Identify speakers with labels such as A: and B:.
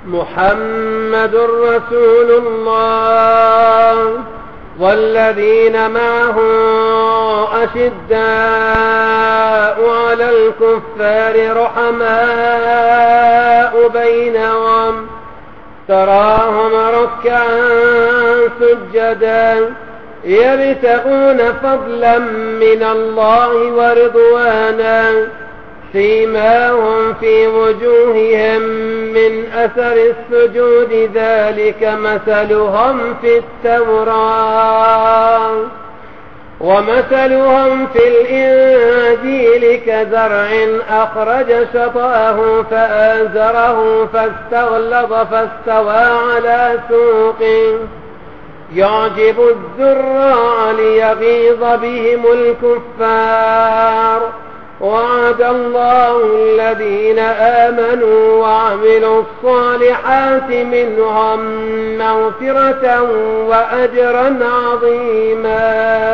A: محمد رسول الله والذين معه أشداء على الكفار رحماء بينهم تراهم ركعا سجدا يبتغون فضلا من الله ورضوانا سيماهم في وجوههم من أثر السجود ذلك مثلهم في التوراة ومثلهم في الإنجيل كزرع أخرج شطأه فآزره فاستغلظ فاستوى على سوقه يعجب الزراع ليغيظ بهم الكفار وعد الله الذين آمنوا وعملوا الصالحات منهم مغفرة وأجرا عظيما.